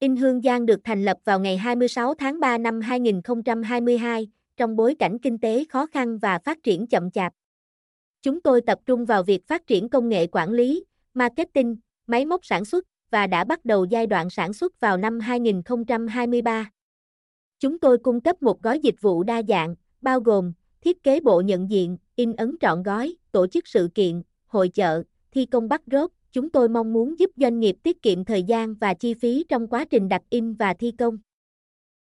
In Hương Giang được thành lập vào ngày 26 tháng 3 năm 2022, trong bối cảnh kinh tế khó khăn và phát triển chậm chạp. Chúng tôi tập trung vào việc phát triển công nghệ quản lý, marketing, máy móc sản xuất và đã bắt đầu giai đoạn sản xuất vào năm 2023. Chúng tôi cung cấp một gói dịch vụ đa dạng, bao gồm thiết kế bộ nhận diện, in ấn trọn gói, tổ chức sự kiện, hội chợ, thi công backdrop. Chúng tôi mong muốn giúp doanh nghiệp tiết kiệm thời gian và chi phí trong quá trình đặt in và thi công.